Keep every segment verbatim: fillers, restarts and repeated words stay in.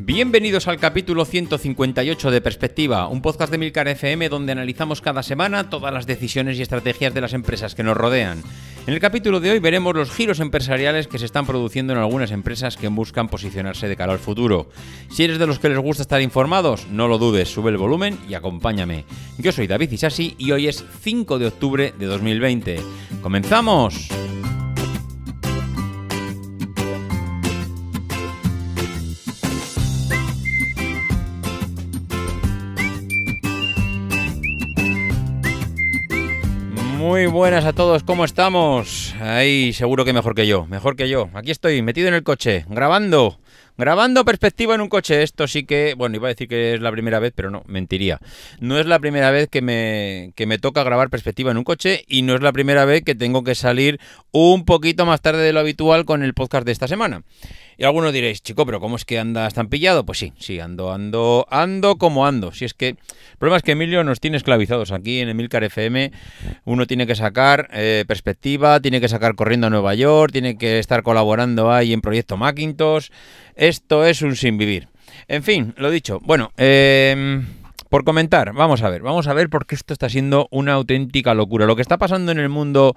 Bienvenidos al capítulo ciento cincuenta y ocho de Perspectiva, un podcast de Milcar F M donde analizamos cada semana todas las decisiones y estrategias de las empresas que nos rodean. En el capítulo de hoy veremos los giros empresariales que se están produciendo en algunas empresas que buscan posicionarse de cara al futuro. Si eres de los que les gusta estar informados, no lo dudes, sube el volumen y acompáñame. Yo soy David Isasi y hoy es cinco de octubre de dos mil veinte. ¡Comenzamos! Muy buenas a todos, ¿cómo estamos? Ahí seguro que mejor que yo, mejor que yo. Aquí estoy, metido en el coche, grabando, grabando Perspectiva en un coche. Esto sí que, bueno, iba a decir que es la primera vez, pero no, mentiría. No es la primera vez que me, que me toca grabar Perspectiva en un coche y no es la primera vez que tengo que salir un poquito más tarde de lo habitual con el podcast de esta semana. Y algunos diréis, chico, pero ¿cómo es que andas tan pillado? Pues sí, sí, ando, ando, ando como ando. Si es que, el problema es que Emilio nos tiene esclavizados aquí en Milcar F M. Uno tiene que sacar eh, Perspectiva, tiene que sacar Corriendo a Nueva York, tiene que estar colaborando ahí en Proyecto Macintosh. Esto es un sinvivir. En fin, lo dicho. Bueno, eh... por comentar, vamos a ver, vamos a ver por qué esto está siendo una auténtica locura. Lo que está pasando en el mundo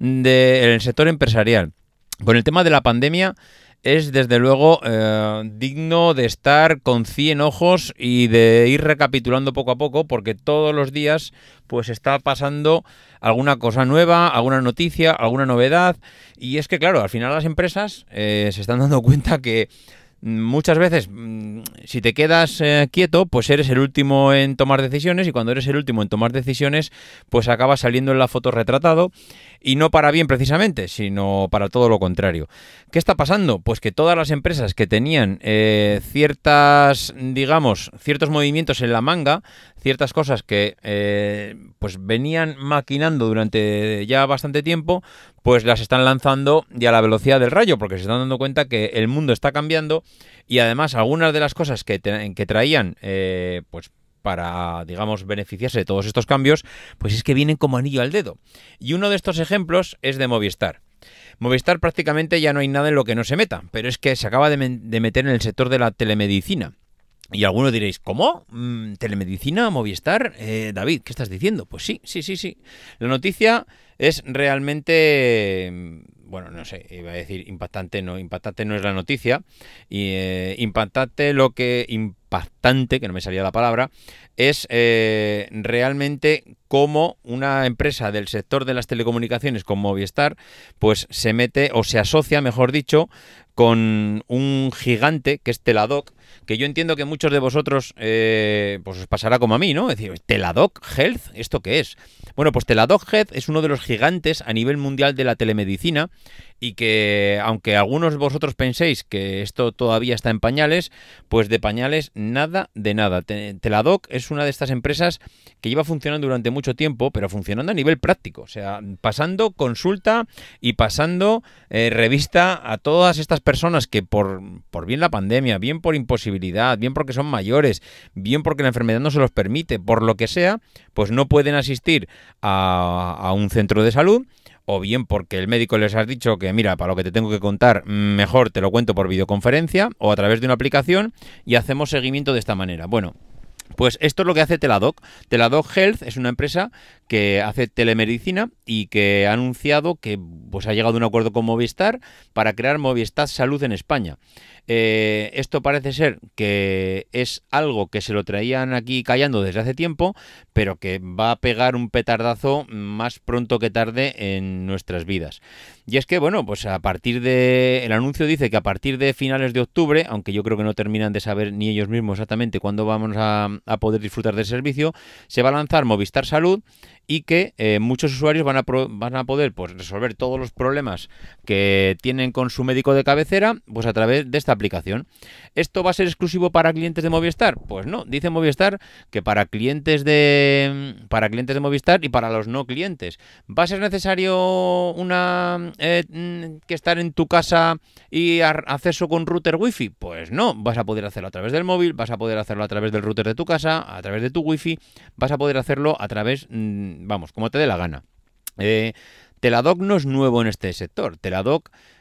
del sector empresarial con el tema de la pandemia es desde luego eh, digno de estar con cien ojos y de ir recapitulando poco a poco, porque todos los días pues está pasando alguna cosa nueva, alguna noticia, alguna novedad. Y es que claro, al final las empresas eh, se están dando cuenta que muchas veces, si te quedas eh, quieto, pues eres el último en tomar decisiones, y cuando eres el último en tomar decisiones, pues acabas saliendo en la foto retratado, y no para bien precisamente, sino para todo lo contrario. ¿Qué está pasando? Pues que todas las empresas que tenían eh, ciertas, digamos, ciertos movimientos en la manga, ciertas cosas que eh, pues venían maquinando durante ya bastante tiempo, pues las están lanzando ya a la velocidad del rayo, porque se están dando cuenta que el mundo está cambiando y además algunas de las cosas que, te, que traían eh, pues para, digamos, beneficiarse de todos estos cambios, pues es que vienen como anillo al dedo. Y uno de estos ejemplos es de Movistar. Movistar prácticamente ya no hay nada en lo que no se meta, pero es que se acaba de, me- de meter en el sector de la telemedicina. Y algunos diréis, ¿cómo? Mm, ¿Telemedicina? ¿Movistar? Eh, David, ¿qué estás diciendo? Pues sí, sí, sí, sí. La noticia es realmente, bueno, no sé, iba a decir impactante, no, impactante no es la noticia. Y, eh, impactante lo que, impactante, que no me salía la palabra, es eh, realmente cómo una empresa del sector de las telecomunicaciones como Movistar, pues se mete, o se asocia, mejor dicho, con un gigante que es Teladoc, que yo entiendo que muchos de vosotros eh, pues os pasará como a mí, ¿no? Es decir, ¿Teladoc Health? ¿Esto qué es? Bueno, pues Teladoc Health es uno de los gigantes a nivel mundial de la telemedicina y que, aunque algunos de vosotros penséis que esto todavía está en pañales, pues de pañales nada de nada. Teladoc es una de estas empresas que lleva funcionando durante mucho tiempo, pero funcionando a nivel práctico, o sea, pasando consulta y pasando eh, revista a todas estas personas que por, por bien la pandemia, bien por imposibilidad, bien porque son mayores, bien porque la enfermedad no se los permite, por lo que sea, pues no pueden asistir a, a un centro de salud, o bien porque el médico les ha dicho que, mira, para lo que te tengo que contar, mejor te lo cuento por videoconferencia o a través de una aplicación y hacemos seguimiento de esta manera. Bueno, pues esto es lo que hace Teladoc. Teladoc Health es una empresa que hace telemedicina y que ha anunciado que pues ha llegado a un acuerdo con Movistar para crear Movistar Salud en España. Eh, esto parece ser que es algo que se lo traían aquí callando desde hace tiempo, pero que va a pegar un petardazo más pronto que tarde en nuestras vidas. Y es que, bueno, pues a partir de... El anuncio dice que a partir de finales de octubre, aunque yo creo que no terminan de saber ni ellos mismos exactamente cuándo vamos a, a poder disfrutar del servicio, se va a lanzar Movistar Salud y que eh, muchos usuarios van a, pro, van a poder pues, resolver todos los problemas que tienen con su médico de cabecera pues a través de esta aplicación. ¿Esto va a ser exclusivo para clientes de Movistar? Pues no, dice Movistar que para clientes de para clientes de Movistar y para los no clientes. ¿Va a ser necesario una eh, que estar en tu casa y a, acceso con router wifi? Pues no, vas a poder hacerlo a través del móvil, vas a poder hacerlo a través del router de tu casa, a través de tu wifi, vas a poder hacerlo a través, vamos, como te dé la gana. Eh, Teladoc no es nuevo en este sector. Teladoc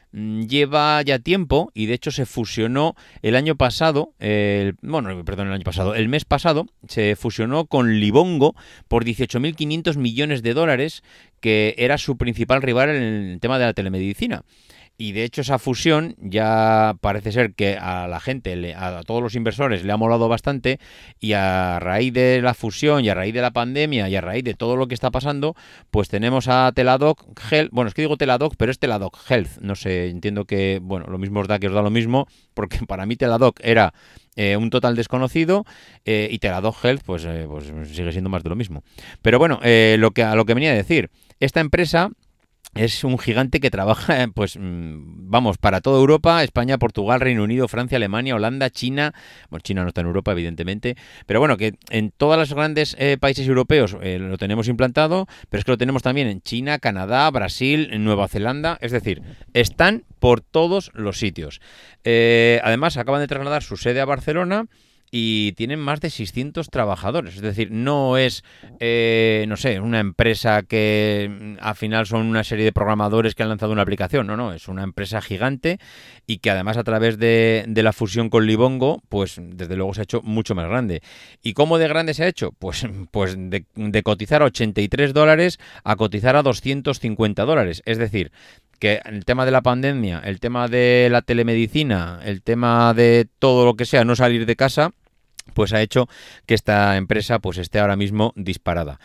lleva ya tiempo y de hecho se fusionó el año pasado, el, bueno, perdón, el año pasado, el mes pasado se fusionó con Livongo por dieciocho mil quinientos millones de dólares, que era su principal rival en el tema de la telemedicina. Y de hecho esa fusión ya parece ser que a la gente, a todos los inversores le ha molado bastante, y a raíz de la fusión y a raíz de la pandemia y a raíz de todo lo que está pasando, pues tenemos a Teladoc Health, bueno, es que digo Teladoc, pero es Teladoc Health, no sé, entiendo que, bueno, lo mismo os da que os da lo mismo, porque para mí Teladoc era eh, un total desconocido eh, y Teladoc Health pues, eh, pues sigue siendo más de lo mismo. Pero bueno, eh, lo que, a lo que venía a decir, esta empresa es un gigante que trabaja, pues, vamos, para toda Europa, España, Portugal, Reino Unido, Francia, Alemania, Holanda, China. Bueno, China no está en Europa, evidentemente. Pero bueno, que en todos los grandes eh, países europeos eh, lo tenemos implantado, pero es que lo tenemos también en China, Canadá, Brasil, en Nueva Zelanda. Es decir, están por todos los sitios. Eh, además, acaban de trasladar su sede a Barcelona y tienen más de seiscientos trabajadores. Es decir, no es, eh, no sé, una empresa que al final son una serie de programadores que han lanzado una aplicación. No, no, es una empresa gigante y que además a través de, de la fusión con Livongo, pues desde luego se ha hecho mucho más grande. ¿Y cómo de grande se ha hecho? Pues, pues de, de cotizar a ochenta y tres dólares a cotizar a doscientos cincuenta dólares. Es decir, que el tema de la pandemia, el tema de la telemedicina, el tema de todo lo que sea, no salir de casa, pues ha hecho que esta empresa pues esté ahora mismo disparada.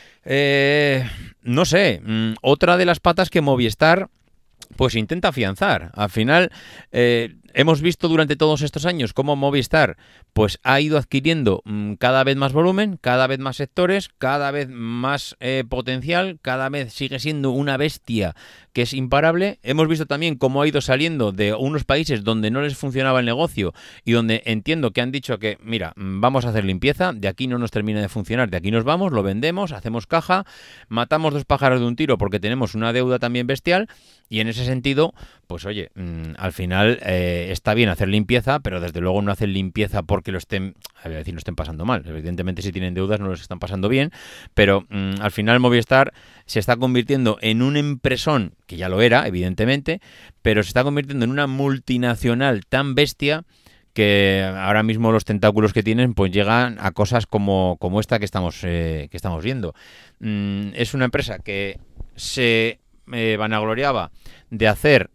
Eh, no sé, otra de las patas que Movistar pues intenta afianzar. Al final eh, hemos visto durante todos estos años cómo Movistar pues ha ido adquiriendo mmm, cada vez más volumen, cada vez más sectores, cada vez más eh, potencial, cada vez sigue siendo una bestia que es imparable. Hemos visto también cómo ha ido saliendo de unos países donde no les funcionaba el negocio y donde entiendo que han dicho que, mira, vamos a hacer limpieza, de aquí no nos termina de funcionar, de aquí nos vamos, lo vendemos, hacemos caja, matamos dos pájaros de un tiro porque tenemos una deuda también bestial. Y en ese sentido, pues oye, mmm, al final eh, está bien hacer limpieza, pero desde luego no hacen limpieza porque lo estén, a decir, no estén pasando mal. Evidentemente si tienen deudas no los están pasando bien, pero mmm, al final Movistar se está convirtiendo en un empresón, que ya lo era, evidentemente, pero se está convirtiendo en una multinacional tan bestia que ahora mismo los tentáculos que tienen pues llegan a cosas como, como esta que estamos, eh, que estamos viendo. Mm, es una empresa que se Eh, vanagloriaba de hacer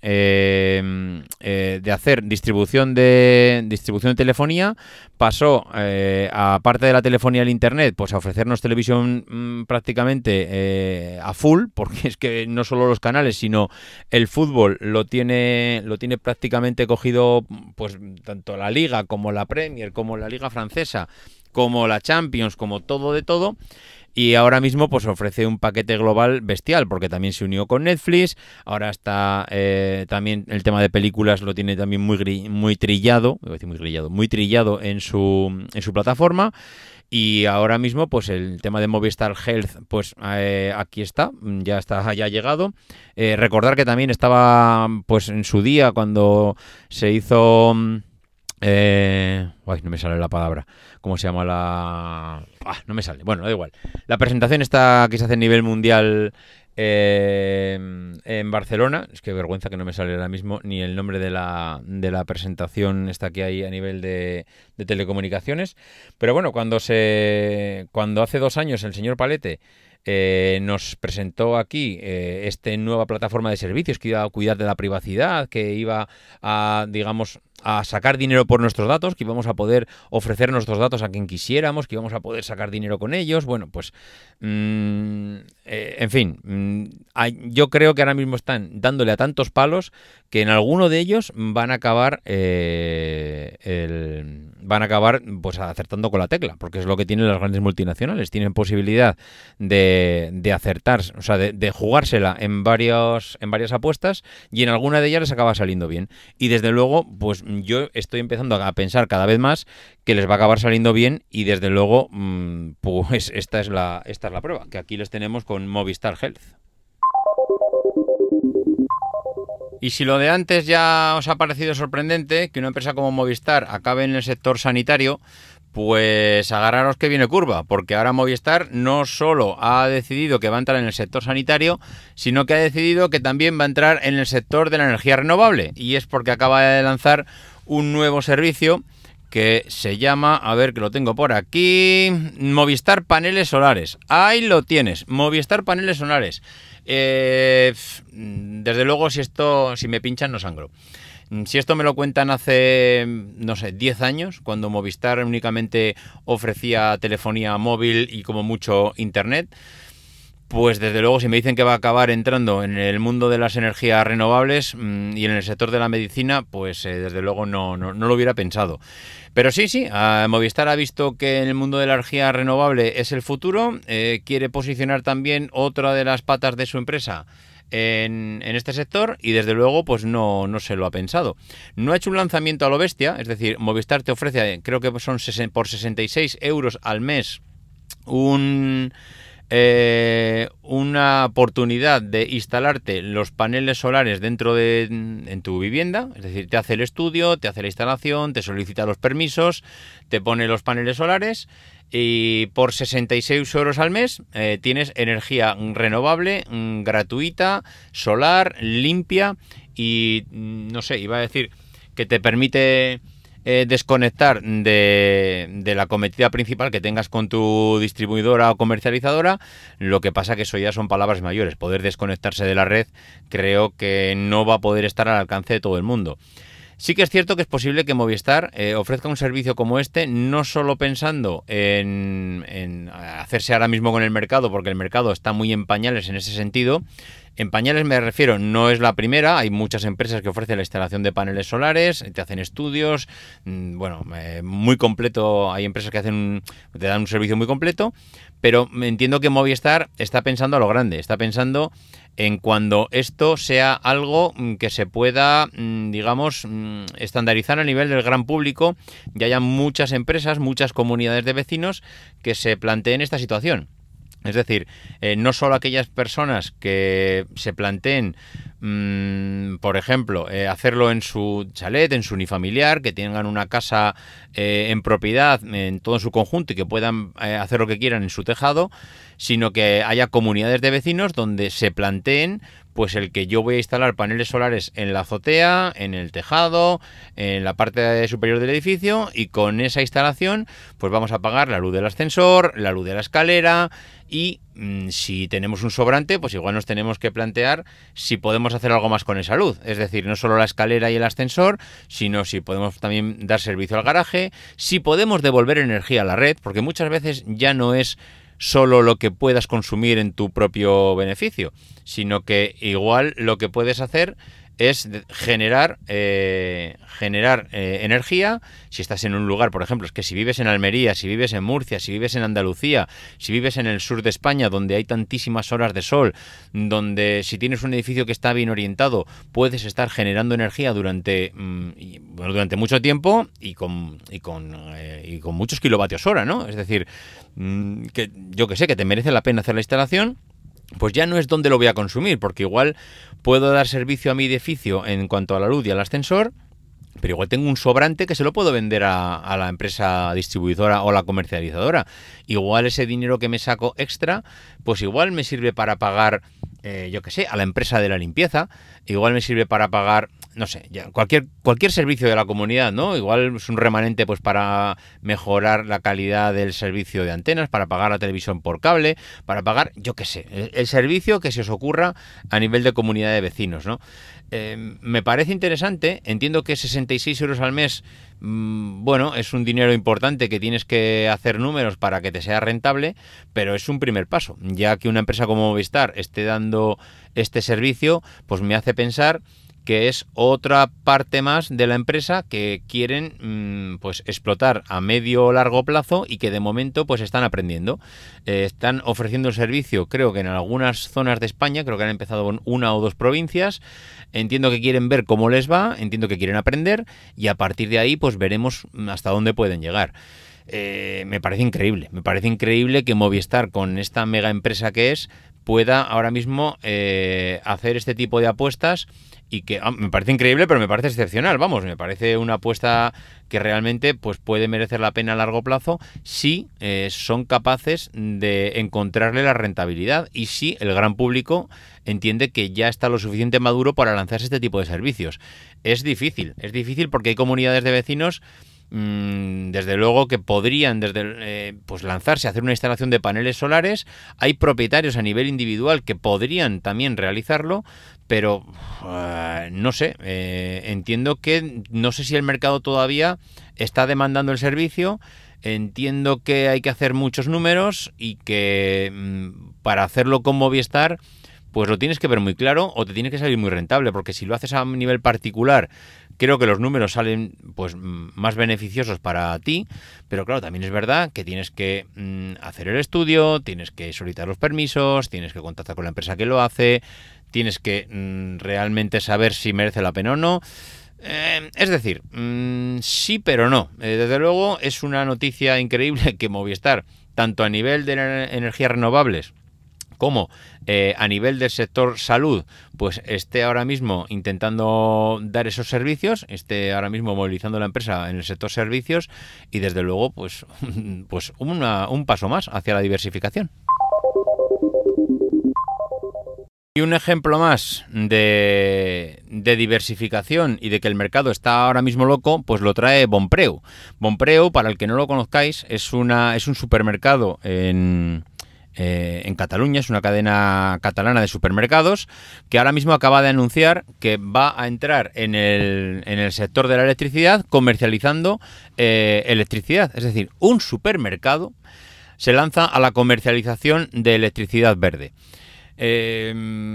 eh, eh, de hacer distribución de distribución de telefonía, pasó eh, aparte de la telefonía al internet pues a ofrecernos televisión mmm, prácticamente eh, a full, porque es que no solo los canales sino el fútbol lo tiene lo tiene prácticamente cogido, pues tanto la Liga como la Premier como la Liga francesa como la Champions, como todo de todo. Y ahora mismo pues ofrece un paquete global bestial, porque también se unió con Netflix, ahora está eh, también el tema de películas lo tiene también muy gri- muy trillado, voy a decir muy grillado, muy trillado en su en su plataforma. Y ahora mismo pues el tema de Movistar Health pues eh, aquí está, ya está, ya ha llegado. Eh, recordar que también estaba pues en su día cuando se hizo Eh, uy, no me sale la palabra. ¿Cómo se llama la...? Ah, no me sale. Bueno, da igual. La presentación está que se hace a nivel mundial eh, en Barcelona. Es que vergüenza que no me sale ahora mismo ni el nombre de la, de la presentación esta que hay a nivel de, de telecomunicaciones. Pero bueno, cuando se cuando hace dos años el señor Palete Eh, nos presentó aquí eh, esta nueva plataforma de servicios que iba a cuidar de la privacidad, que iba a, digamos, a sacar dinero por nuestros datos, que íbamos a poder ofrecer nuestros datos a quien quisiéramos, que íbamos a poder sacar dinero con ellos. Bueno, pues mmm, eh, en fin, mmm, hay, yo creo que ahora mismo están dándole a tantos palos que en alguno de ellos van a acabar eh, el, van a acabar pues acertando con la tecla, porque es lo que tienen las grandes multinacionales, tienen posibilidad de, de acertar, o sea, de, de jugársela en varios, en varias apuestas, y en alguna de ellas les acaba saliendo bien. Y desde luego, pues yo estoy empezando a pensar cada vez más que les va a acabar saliendo bien, y desde luego, pues esta es la, esta es la prueba, que aquí les tenemos con Movistar Health. Y si lo de antes ya os ha parecido sorprendente, que una empresa como Movistar acabe en el sector sanitario, Pues agarraros que viene curva, porque ahora Movistar no solo ha decidido que va a entrar en el sector sanitario, sino que ha decidido que también va a entrar en el sector de la energía renovable. Y es porque acaba de lanzar un nuevo servicio que se llama, a ver que lo tengo por aquí, Movistar Paneles Solares. Ahí lo tienes, Movistar Paneles Solares. Eh, desde luego, si esto, si me pinchan, no sangro. Si esto me lo cuentan hace, no sé, diez años, cuando Movistar únicamente ofrecía telefonía móvil y como mucho internet, pues desde luego si me dicen que va a acabar entrando en el mundo de las energías renovables mmm, y en el sector de la medicina, pues eh, desde luego no, no, no lo hubiera pensado. Pero sí, sí, uh, Movistar ha visto que en el mundo de la energía renovable es el futuro, eh, quiere posicionar también otra de las patas de su empresa En, en este sector y desde luego pues no, no se lo ha pensado. No ha hecho un lanzamiento a lo bestia, es decir, Movistar te ofrece, creo que son por sesenta y seis euros al mes un, eh, una oportunidad de instalarte los paneles solares dentro de en tu vivienda, es decir, te hace el estudio, te hace la instalación, te solicita los permisos, te pone los paneles solares. Y por sesenta y seis euros al mes eh, tienes energía renovable, mm, gratuita, solar, limpia y, no sé, iba a decir que te permite eh, desconectar de, de la cometida principal que tengas con tu distribuidora o comercializadora. Lo que pasa que eso ya son palabras mayores. Poder desconectarse de la red creo que no va a poder estar al alcance de todo el mundo. Sí que es cierto que es posible que Movistar eh, ofrezca un servicio como este, no solo pensando en, en hacerse ahora mismo con el mercado, porque el mercado está muy en pañales en ese sentido. En pañales me refiero, no es la primera, hay muchas empresas que ofrecen la instalación de paneles solares, te hacen estudios, bueno, eh, muy completo, hay empresas que hacen te dan un servicio muy completo, pero entiendo que Movistar está pensando a lo grande, está pensando en cuando esto sea algo que se pueda, digamos, estandarizar a nivel del gran público y haya muchas empresas, muchas comunidades de vecinos que se planteen esta situación. Es decir, eh, no solo aquellas personas que se planteen, mmm, por ejemplo, eh, hacerlo en su chalet, en su unifamiliar, que tengan una casa eh, en propiedad en todo su conjunto y que puedan eh, hacer lo que quieran en su tejado, sino que haya comunidades de vecinos donde se planteen pues el que yo voy a instalar paneles solares en la azotea, en el tejado, en la parte superior del edificio y con esa instalación pues vamos a pagar la luz del ascensor, la luz de la escalera y mmm, si tenemos un sobrante pues igual nos tenemos que plantear si podemos hacer algo más con esa luz, es decir, no solo la escalera y el ascensor, sino si podemos también dar servicio al garaje, si podemos devolver energía a la red, porque muchas veces ya no es solo lo que puedas consumir en tu propio beneficio, sino que igual lo que puedes hacer es generar eh, generar eh, energía. Si estás en un lugar, por ejemplo, es que si vives en Almería, si vives en Murcia, si vives en Andalucía, si vives en el sur de España, donde hay tantísimas horas de sol, donde si tienes un edificio que está bien orientado, puedes estar generando energía durante mmm, bueno, durante mucho tiempo y con y con, eh, y con muchos kilovatios hora, ¿no? Es decir, mmm, que yo que sé, que te merece la pena hacer la instalación. Pues ya no es donde lo voy a consumir, porque igual puedo dar servicio a mi edificio en cuanto a la luz y al ascensor, pero igual tengo un sobrante que se lo puedo vender a, a la empresa distribuidora o la comercializadora. Igual ese dinero que me saco extra, pues igual me sirve para pagar, eh, yo qué sé, a la empresa de la limpieza, igual me sirve para pagar, no sé, ya, cualquier cualquier servicio de la comunidad, ¿no? Igual es un remanente pues para mejorar la calidad del servicio de antenas, para pagar la televisión por cable, para pagar, yo qué sé, el, el servicio que se os ocurra a nivel de comunidad de vecinos, ¿no? Eh, me parece interesante, entiendo que sesenta y seis euros al mes, mmm, bueno, es un dinero importante que tienes que hacer números para que te sea rentable, pero es un primer paso, ya que una empresa como Movistar esté dando este servicio, pues me hace pensar que es otra parte más de la empresa que quieren mmm, pues explotar a medio o largo plazo y que de momento pues están aprendiendo. Eh, están ofreciendo el servicio, creo que en algunas zonas de España, creo que han empezado con una o dos provincias. Entiendo que quieren ver cómo les va, entiendo que quieren aprender y a partir de ahí pues veremos hasta dónde pueden llegar. Eh, me parece increíble, me parece increíble que Movistar, con esta mega empresa que es, pueda ahora mismo eh, hacer este tipo de apuestas y que ah, me parece increíble, pero me parece excepcional, vamos, me parece una apuesta que realmente pues puede merecer la pena a largo plazo si eh, son capaces de encontrarle la rentabilidad y si el gran público entiende que ya está lo suficiente maduro para lanzarse este tipo de servicios. Es difícil, es difícil porque hay comunidades de vecinos desde luego que podrían desde eh, pues lanzarse a hacer una instalación de paneles solares. Hay propietarios a nivel individual que podrían también realizarlo, pero uh, no sé, eh, entiendo que no sé si el mercado todavía está demandando el servicio. Entiendo que hay que hacer muchos números y que mmm, para hacerlo con Movistar pues lo tienes que ver muy claro o te tiene que salir muy rentable, porque si lo haces a nivel particular creo que los números salen pues más beneficiosos para ti, pero claro, también es verdad que tienes que mmm, hacer el estudio, tienes que solicitar los permisos, tienes que contactar con la empresa que lo hace, tienes que mmm, realmente saber si merece la pena o no. Eh, es decir, mmm, sí pero no. Eh, desde luego es una noticia increíble que Movistar, tanto a nivel de energías renovables como eh, a nivel del sector salud, pues esté ahora mismo intentando dar esos servicios, esté ahora mismo movilizando la empresa en el sector servicios y desde luego pues, pues una, un paso más hacia la diversificación. Y un ejemplo más de, de diversificación y de que el mercado está ahora mismo loco, pues lo trae Bonpreu. Bonpreu, para el que no lo conozcáis, es, una, es un supermercado en... Eh, en Cataluña, es una cadena catalana de supermercados que ahora mismo acaba de anunciar que va a entrar en el, en el sector de la electricidad comercializando eh, electricidad. Es decir, un supermercado se lanza a la comercialización de electricidad verde. Eh,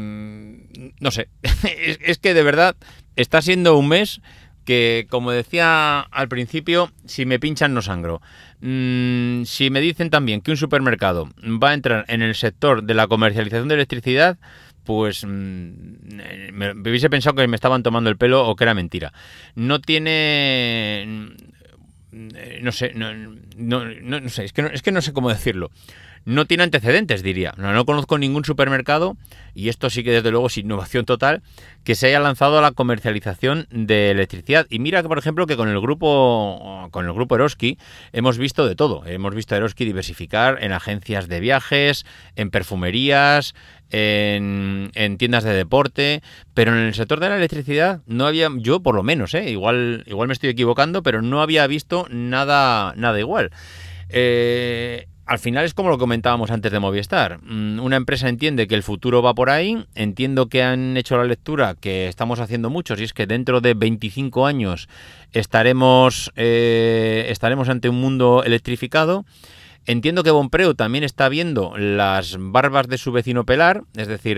no sé, es, es que de verdad está siendo un mes que, como decía al principio, si me pinchan no sangro. Mm, si me dicen también que un supermercado va a entrar en el sector de la comercialización de electricidad, pues mm, me, me hubiese pensado que me estaban tomando el pelo o que era mentira. No tiene... No sé, no, no, no, no sé, es que no, es que no sé cómo decirlo. No tiene antecedentes, diría. No, no conozco ningún supermercado, y esto sí que desde luego es innovación total, que se haya lanzado a la comercialización de electricidad. Y mira que, por ejemplo, que con el grupo con el grupo Eroski hemos visto de todo. Hemos visto a Eroski diversificar en agencias de viajes, en perfumerías, en, en tiendas de deporte, pero en el sector de la electricidad no había, yo por lo menos, ¿eh? igual, igual me estoy equivocando, pero no había visto nada, nada igual. Eh... Al final es como lo comentábamos antes de Movistar. Una empresa entiende que el futuro va por ahí, entiendo que han hecho la lectura que estamos haciendo muchos, y es que dentro de veinticinco años estaremos, eh, estaremos ante un mundo electrificado. Entiendo que Bonpreu también está viendo las barbas de su vecino pelar, es decir,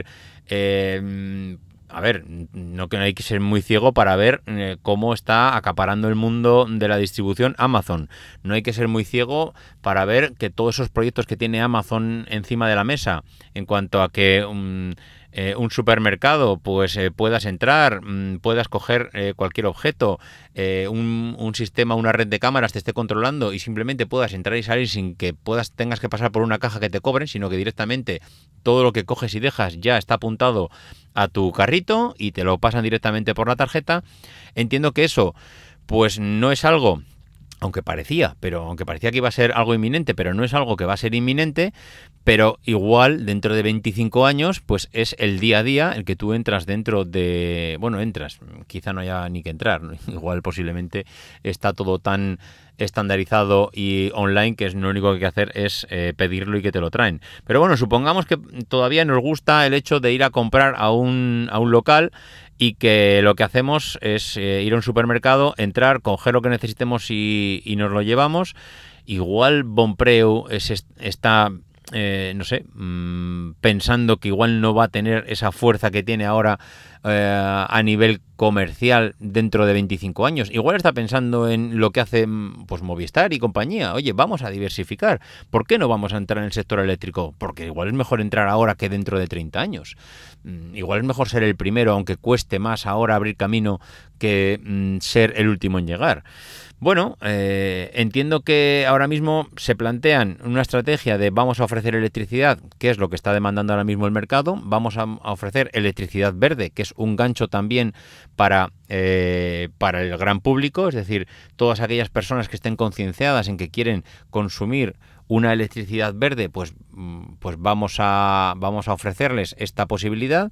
eh, a ver, no que no hay que ser muy ciego para ver eh, cómo está acaparando el mundo de la distribución Amazon. No hay que ser muy ciego para ver que todos esos proyectos que tiene Amazon encima de la mesa, en cuanto a que um, eh, un supermercado, pues eh, puedas entrar, mmm, puedas coger eh, cualquier objeto, eh, un, un sistema, una red de cámaras te esté controlando y simplemente puedas entrar y salir sin que puedas tengas que pasar por una caja que te cobren, sino que directamente todo lo que coges y dejas ya está apuntado a tu carrito y te lo pasan directamente por la tarjeta. Entiendo que eso pues no es algo, aunque parecía, pero aunque parecía que iba a ser algo inminente, pero no es algo que va a ser inminente, pero igual dentro de veinticinco años pues es el día a día el que tú entras dentro de, bueno, entras, quizá no haya ni que entrar, ¿no? Igual posiblemente está todo tan estandarizado y online que es lo único que hay que hacer es eh, pedirlo y que te lo traen. Pero bueno, supongamos que todavía nos gusta el hecho de ir a comprar a un, a un local y que lo que hacemos es eh, ir a un supermercado, entrar, coger lo que necesitemos y, y nos lo llevamos. Igual Bonpreu es, está, eh, no sé, mmm, pensando que igual no va a tener esa fuerza que tiene ahora eh, a nivel comercial dentro de veinticinco años. Igual está pensando en lo que hace pues Movistar y compañía. Oye, vamos a diversificar. ¿Por qué no vamos a entrar en el sector eléctrico? Porque igual es mejor entrar ahora que dentro de treinta años. Igual es mejor ser el primero, aunque cueste más ahora abrir camino que mm, ser el último en llegar. Bueno, eh, entiendo que ahora mismo se plantean una estrategia de vamos a ofrecer electricidad, que es lo que está demandando ahora mismo el mercado, vamos a, a ofrecer electricidad verde, que es un gancho también para, eh, para el gran público, es decir, todas aquellas personas que estén concienciadas en que quieren consumir una electricidad verde, pues, pues vamos a, vamos a ofrecerles esta posibilidad.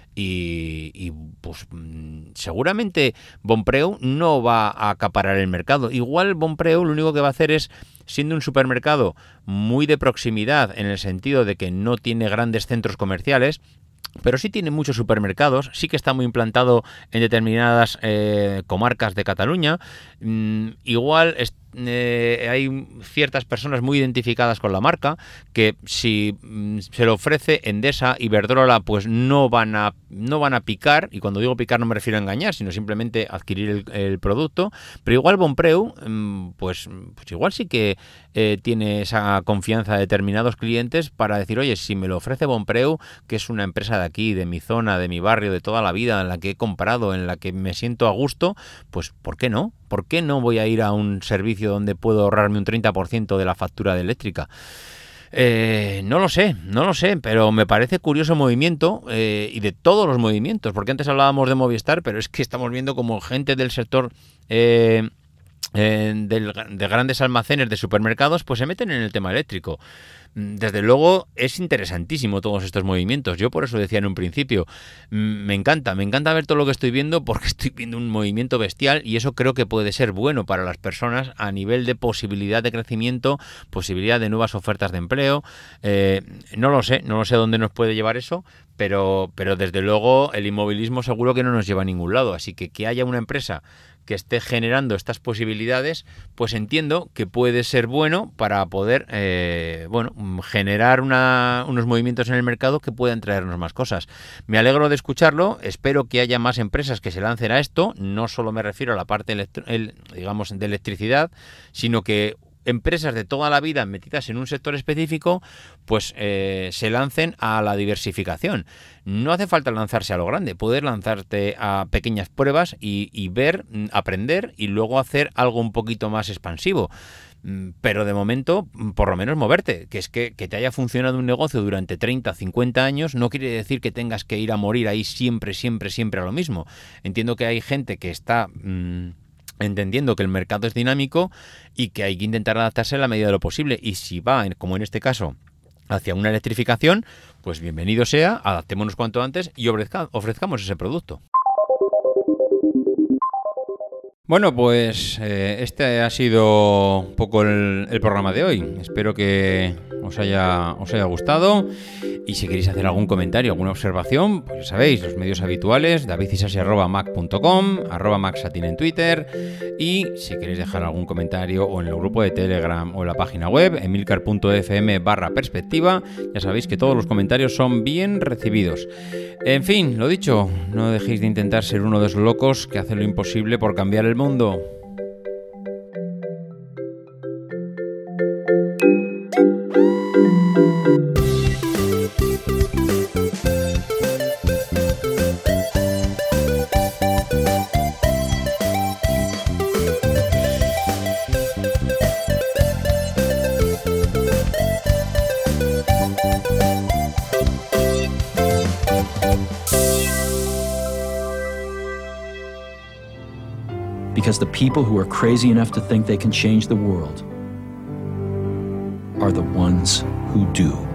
Y, y pues seguramente Bonpreu no va a acaparar el mercado. Igual Bonpreu lo único que va a hacer es, siendo un supermercado muy de proximidad en el sentido de que no tiene grandes centros comerciales, pero sí tiene muchos supermercados, sí que está muy implantado en determinadas eh, comarcas de Cataluña. Mm, igual es, eh, hay ciertas personas muy identificadas con la marca que si mm, se lo ofrece Endesa, Iberdrola, pues no van a no van a picar, y cuando digo picar no me refiero a engañar, sino simplemente adquirir el, el producto. Pero igual Bonpreu, mm, pues, pues igual sí que eh, tiene esa confianza de determinados clientes para decir, oye, si me lo ofrece Bonpreu, que es una empresa de aquí, de mi zona, de mi barrio, de toda la vida, en la que he comprado, en la que me siento a gusto, pues ¿por qué no? ¿Por qué no voy a ir a un servicio donde puedo ahorrarme un treinta por ciento de la factura de eléctrica? Eh, no lo sé, no lo sé, pero me parece curioso el movimiento eh, y de todos los movimientos, porque antes hablábamos de Movistar, pero es que estamos viendo como gente del sector eh, eh, del, de grandes almacenes, de supermercados, pues se meten en el tema eléctrico. Desde luego es interesantísimo todos estos movimientos. Yo por eso decía en un principio, me encanta, me encanta ver todo lo que estoy viendo porque estoy viendo un movimiento bestial y eso creo que puede ser bueno para las personas a nivel de posibilidad de crecimiento, posibilidad de nuevas ofertas de empleo. Eh, no lo sé, no lo sé dónde nos puede llevar eso, pero, pero desde luego el inmovilismo seguro que no nos lleva a ningún lado. Así que que haya una empresa que esté generando estas posibilidades, pues entiendo que puede ser bueno para poder eh, bueno, generar una, unos movimientos en el mercado que puedan traernos más cosas. Me alegro de escucharlo, espero que haya más empresas que se lancen a esto, no solo me refiero a la parte electro, el, digamos, de electricidad, sino que empresas de toda la vida metidas en un sector específico, pues eh, se lancen a la diversificación. No hace falta lanzarse a lo grande, puedes lanzarte a pequeñas pruebas y, y ver, aprender y luego hacer algo un poquito más expansivo. Pero de momento, por lo menos moverte, que es que, que te haya funcionado un negocio durante treinta, cincuenta años no quiere decir que tengas que ir a morir ahí siempre, siempre, siempre a lo mismo. Entiendo que hay gente que está Mmm, entendiendo que el mercado es dinámico y que hay que intentar adaptarse a la medida de lo posible. Y si va, como en este caso, hacia una electrificación, pues bienvenido sea, adaptémonos cuanto antes y ofrezca, ofrezcamos ese producto. Bueno, pues eh, este ha sido un poco el, el programa de hoy. Espero que os haya, os haya gustado. Y si queréis hacer algún comentario, alguna observación, pues ya sabéis, los medios habituales, davidisasi arroba mac punto com, arroba macsatin en Twitter. Y si queréis dejar algún comentario o en el grupo de Telegram o en la página web, emilcar punto f m barra perspectiva, ya sabéis que todos los comentarios son bien recibidos. En fin, lo dicho, no dejéis de intentar ser uno de esos locos que hacen lo imposible por cambiar el mundo. Because the people who are crazy enough to think they can change the world are the ones who do.